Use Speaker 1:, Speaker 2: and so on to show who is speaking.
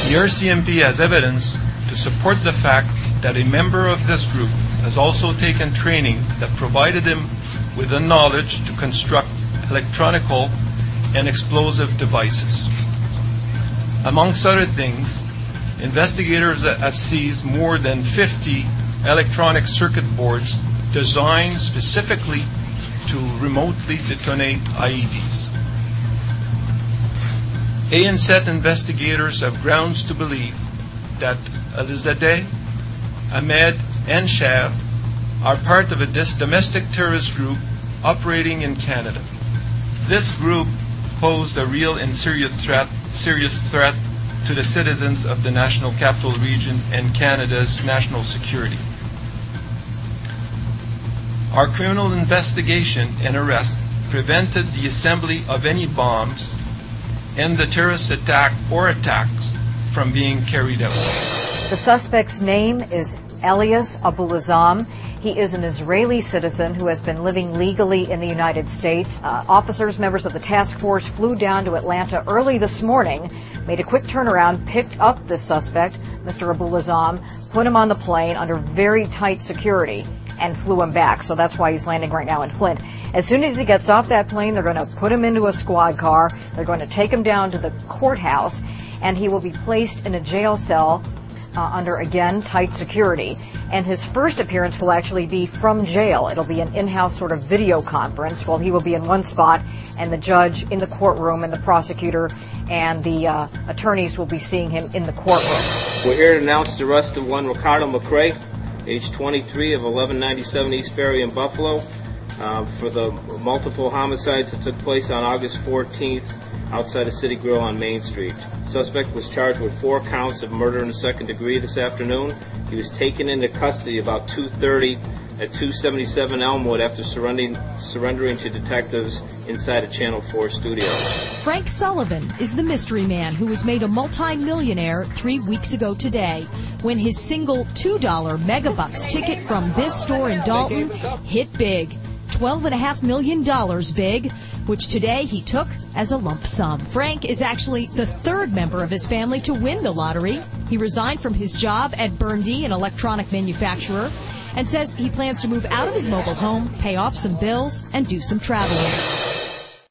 Speaker 1: The RCMP has evidence to support the fact that a member of this group has also taken training that provided him with the knowledge to construct electronical and explosive devices. Amongst other things, investigators have seized more than 50 electronic circuit boards designed specifically to remotely detonate IEDs. ANSET investigators have grounds to believe that Alizadeh, Ahmed, and Cher are part of a domestic terrorist group operating in Canada. This group posed a real and serious threat to the citizens of the National Capital Region and Canada's national security. Our criminal investigation and arrest prevented the assembly of any bombs and the terrorist attack or attacks from being carried out.
Speaker 2: The suspect's name is Elias Abulazam. He is an Israeli citizen who has been living legally in the United States. Officers, members of the task force, flew down to Atlanta early this morning, made a quick turnaround, picked up this suspect, Mr. Abulazam, put him on the plane under very tight security, and flew him back. So that's why he's landing right now in Flint. As soon as he gets off that plane, they're going to put him into a squad car. They're going to take him down to the courthouse, and he will be placed in a jail cell under, again, tight security. And his first appearance will actually be from jail. It'll be an in-house sort of video conference. Well, he will be in one spot, and the judge in the courtroom, and the prosecutor and the attorneys will be seeing him in the courtroom.
Speaker 3: We're here to announce the arrest of one Ricardo McCray, age 23, of 1197 East Ferry in Buffalo, for the multiple homicides that took place on August 14th outside of City Grill on Main Street. The suspect was charged with 4 counts of murder in the second degree this afternoon. He was taken into custody about 2:30 at 277 Elmwood after surrendering to detectives inside a Channel 4 studio.
Speaker 4: Frank Sullivan is the mystery man who was made a multi-millionaire 3 weeks ago today when his single $2 Megabucks ticket from this store in Dalton hit big. $12.5 million big, which today he took as a lump sum. Frank is actually the 3rd member of his family to win the lottery. He resigned from his job at Burndy, an electronic manufacturer, and says he plans to move out of his mobile home, pay off some bills, and do some traveling.